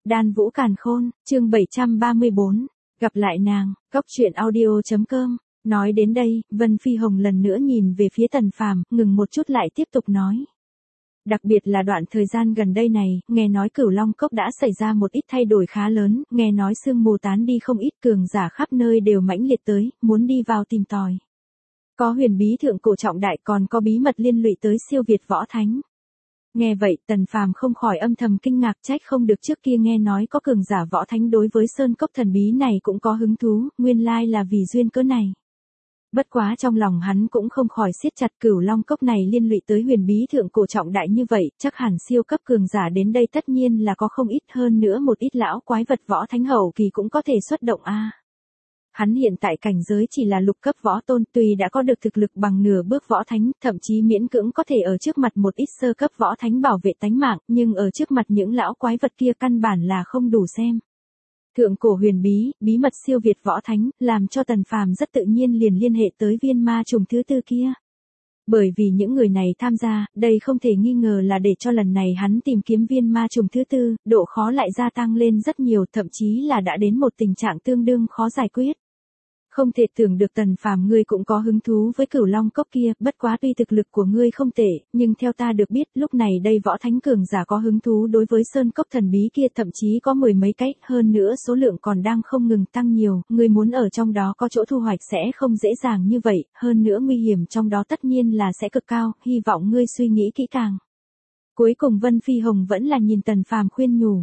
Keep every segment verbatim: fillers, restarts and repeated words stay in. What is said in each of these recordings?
Đan Vũ Càn Khôn, chương bảy trăm ba mươi bốn, gặp lại nàng, Cóc Truyện Audio chấm com. Nói đến đây, Vân Phi Hồng lần nữa nhìn về phía Tần Phàm, ngừng một chút lại tiếp tục nói. Đặc biệt là đoạn thời gian gần đây này, nghe nói Cửu Long Cốc đã xảy ra một ít thay đổi khá lớn, nghe nói sương mù tán đi không ít, cường giả khắp nơi đều mãnh liệt tới, muốn đi vào tìm tòi. Có huyền bí thượng cổ trọng đại, còn có bí mật liên lụy tới siêu việt võ thánh. Nghe vậy, Tần Phàm không khỏi âm thầm kinh ngạc, trách không được trước kia nghe nói có cường giả võ thánh đối với sơn cốc thần bí này cũng có hứng thú, nguyên lai là vì duyên cớ này. Bất quá trong lòng hắn cũng không khỏi siết chặt, Cửu Long Cốc này liên lụy tới huyền bí thượng cổ trọng đại như vậy, chắc hẳn siêu cấp cường giả đến đây tất nhiên là có không ít, hơn nữa một ít lão quái vật võ thánh hậu kỳ cũng có thể xuất động a. À. Hắn hiện tại cảnh giới chỉ là lục cấp võ tôn, tuy đã có được thực lực bằng nửa bước võ thánh, thậm chí miễn cưỡng có thể ở trước mặt một ít sơ cấp võ thánh bảo vệ tánh mạng, nhưng ở trước mặt những lão quái vật kia căn bản là không đủ xem. Thượng cổ huyền bí, bí mật siêu việt võ thánh, làm cho Tần Phàm rất tự nhiên liền liên hệ tới viên ma trùng thứ tư kia. Bởi vì những người này tham gia, đây không thể nghi ngờ là để cho lần này hắn tìm kiếm viên ma trùng thứ tư, độ khó lại gia tăng lên rất nhiều, thậm chí là đã đến một tình trạng tương đương khó giải quyết. Không thể tưởng được Tần Phàm ngươi cũng có hứng thú với Cửu Long Cốc kia, bất quá tuy thực lực của ngươi không tệ, nhưng theo ta được biết, lúc này đây võ thánh cường giả có hứng thú đối với sơn cốc thần bí kia thậm chí có mười mấy cái, hơn nữa số lượng còn đang không ngừng tăng nhiều, ngươi muốn ở trong đó có chỗ thu hoạch sẽ không dễ dàng như vậy, hơn nữa nguy hiểm trong đó tất nhiên là sẽ cực cao, hy vọng ngươi suy nghĩ kỹ càng. Cuối cùng Vân Phi Hồng vẫn là nhìn Tần Phàm khuyên nhủ.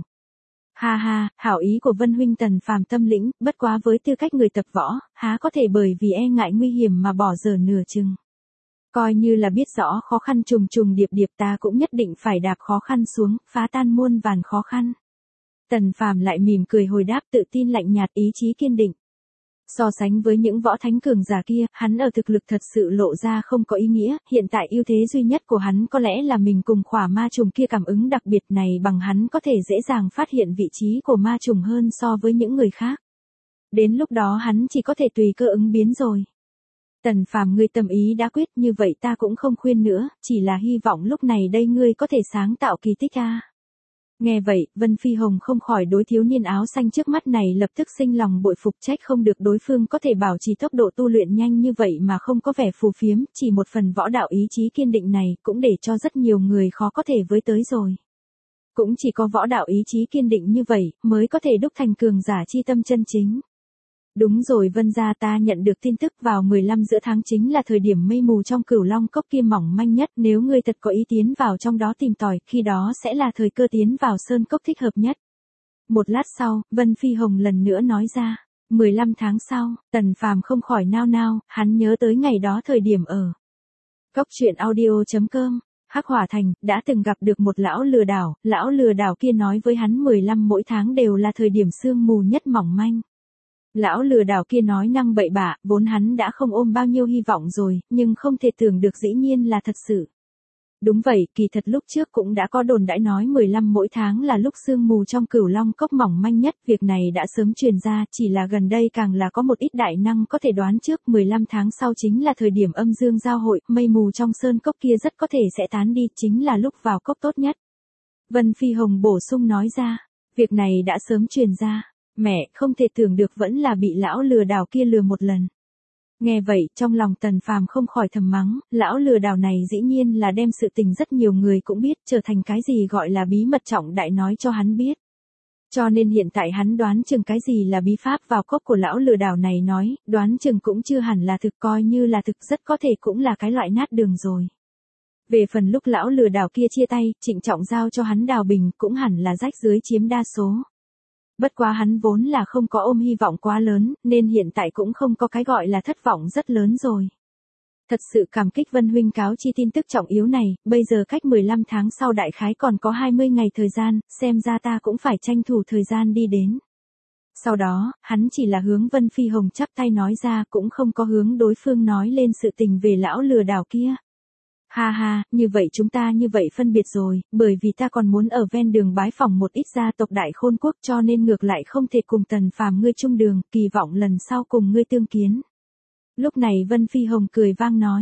Ha ha, hảo ý của Vân huynh Tần Phàm tâm lĩnh, bất quá với tư cách người tập võ, há có thể bởi vì e ngại nguy hiểm mà bỏ dở nửa chừng. Coi như là biết rõ khó khăn trùng trùng điệp điệp, ta cũng nhất định phải đạp khó khăn xuống, phá tan muôn vàn khó khăn. Tần Phàm lại mỉm cười hồi đáp, tự tin lạnh nhạt, ý chí kiên định. So sánh với những võ thánh cường giả kia, hắn ở thực lực thật sự lộ ra không có ý nghĩa, hiện tại ưu thế duy nhất của hắn có lẽ là mình cùng khỏa ma trùng kia cảm ứng đặc biệt này, bằng hắn có thể dễ dàng phát hiện vị trí của ma trùng hơn so với những người khác. Đến lúc đó hắn chỉ có thể tùy cơ ứng biến rồi. Tần Phàm ngươi tâm ý đã quyết, như vậy ta cũng không khuyên nữa, chỉ là hy vọng lúc này đây ngươi có thể sáng tạo kỳ tích a. Nghe vậy, Vân Phi Hồng không khỏi đối thiếu niên áo xanh trước mắt này lập tức sinh lòng bội phục, trách không được đối phương có thể bảo trì tốc độ tu luyện nhanh như vậy mà không có vẻ phù phiếm, chỉ một phần võ đạo ý chí kiên định này cũng để cho rất nhiều người khó có thể với tới rồi. Cũng chỉ có võ đạo ý chí kiên định như vậy mới có thể đúc thành cường giả chi tâm chân chính. Đúng rồi Vân gia, ta nhận được tin tức vào mười lăm giữa tháng chính là thời điểm mây mù trong Cửu Long Cốc kia mỏng manh nhất, nếu ngươi thật có ý tiến vào trong đó tìm tòi, khi đó sẽ là thời cơ tiến vào sơn cốc thích hợp nhất. Một lát sau, Vân Phi Hồng lần nữa nói ra, mười lăm tháng sau, Tần Phàm không khỏi nao nao, hắn nhớ tới ngày đó thời điểm ở Cóc Truyện Audio chấm com. Hắc Hỏa Thành, đã từng gặp được một lão lừa đảo, lão lừa đảo kia nói với hắn mười lăm mỗi tháng đều là thời điểm sương mù nhất mỏng manh. Lão lừa đảo kia nói năng bậy bạ, vốn hắn đã không ôm bao nhiêu hy vọng rồi, nhưng không thể tưởng được dĩ nhiên là thật sự. Đúng vậy, kỳ thật lúc trước cũng đã có đồn đãi nói mười lăm mỗi tháng là lúc sương mù trong Cửu Long Cốc mỏng manh nhất, việc này đã sớm truyền ra, chỉ là gần đây càng là có một ít đại năng có thể đoán trước mười lăm tháng sau chính là thời điểm âm dương giao hội, mây mù trong sơn cốc kia rất có thể sẽ tán đi, chính là lúc vào cốc tốt nhất. Vân Phi Hồng bổ sung nói ra, việc này đã sớm truyền ra. Mẹ, không thể tưởng được vẫn là bị lão lừa đảo kia lừa một lần. Nghe vậy, trong lòng Tần Phàm không khỏi thầm mắng, lão lừa đảo này dĩ nhiên là đem sự tình rất nhiều người cũng biết, trở thành cái gì gọi là bí mật trọng đại nói cho hắn biết. Cho nên hiện tại hắn đoán chừng cái gì là bí pháp vào cốc của lão lừa đảo này nói, đoán chừng cũng chưa hẳn là thực, coi như là thực rất có thể cũng là cái loại nát đường rồi. Về phần lúc lão lừa đảo kia chia tay, trịnh trọng giao cho hắn đào bình, cũng hẳn là rách dưới chiếm đa số. Bất quá hắn vốn là không có ôm hy vọng quá lớn, nên hiện tại cũng không có cái gọi là thất vọng rất lớn rồi. Thật sự cảm kích Vân huynh cáo chi tin tức trọng yếu này, bây giờ cách mười lăm tháng sau đại khái còn có hai mươi ngày thời gian, xem ra ta cũng phải tranh thủ thời gian đi đến. Sau đó, hắn chỉ là hướng Vân Phi Hồng chắp tay nói ra, cũng không có hướng đối phương nói lên sự tình về lão lừa đảo kia. Ha ha, như vậy chúng ta như vậy phân biệt rồi, bởi vì ta còn muốn ở ven đường bái phỏng một ít gia tộc Đại Khôn Quốc, cho nên ngược lại không thể cùng Tần Phàm ngươi chung đường, kỳ vọng lần sau cùng ngươi tương kiến. Lúc này Vân Phi Hồng cười vang nói,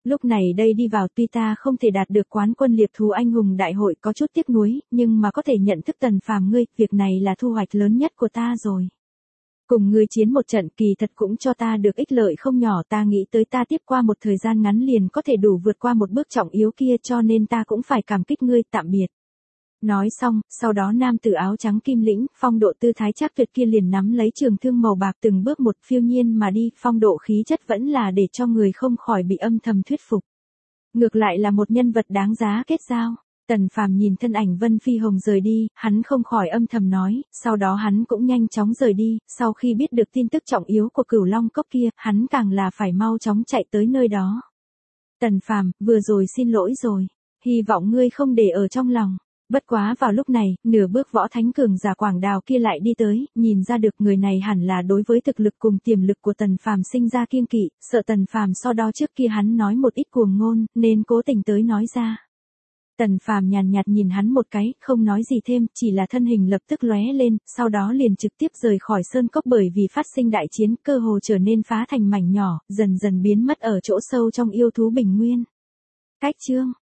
Lúc này đây đi vào tuy ta không thể đạt được quán quân liệp thú anh hùng đại hội có chút tiếc nuối, nhưng mà có thể nhận thức Tần Phàm ngươi, việc này là thu hoạch lớn nhất của ta rồi. Cùng ngươi chiến một trận kỳ thật cũng cho ta được ích lợi không nhỏ, ta nghĩ tới ta tiếp qua một thời gian ngắn liền có thể đủ vượt qua một bước trọng yếu kia, cho nên ta cũng phải cảm kích ngươi, tạm biệt. Nói xong, sau đó nam tử áo trắng kim lĩnh, phong độ tư thái chắc tuyệt kia liền nắm lấy trường thương màu bạc từng bước một phiêu nhiên mà đi, phong độ khí chất vẫn là để cho người không khỏi bị âm thầm thuyết phục. Ngược lại là một nhân vật đáng giá kết giao. Tần Phàm nhìn thân ảnh Vân Phi Hồng rời đi, hắn không khỏi âm thầm nói, sau đó hắn cũng nhanh chóng rời đi, sau khi biết được tin tức trọng yếu của Cửu Long Cốc kia, hắn càng là phải mau chóng chạy tới nơi đó. Tần Phàm, vừa rồi xin lỗi rồi, hy vọng ngươi không để ở trong lòng. Bất quá vào lúc này, nửa bước võ thánh cường giả Quảng Đào kia lại đi tới, nhìn ra được người này hẳn là đối với thực lực cùng tiềm lực của Tần Phàm sinh ra kiêng kỵ, sợ Tần Phàm so đo trước kia hắn nói một ít cuồng ngôn, nên cố tình tới nói ra. Tần Phàm nhàn nhạt nhìn hắn một cái, không nói gì thêm, chỉ là thân hình lập tức lóe lên, sau đó liền trực tiếp rời khỏi sơn cốc, bởi vì phát sinh đại chiến, cơ hồ trở nên phá thành mảnh nhỏ, dần dần biến mất ở chỗ sâu trong yêu thú bình nguyên. Cách chương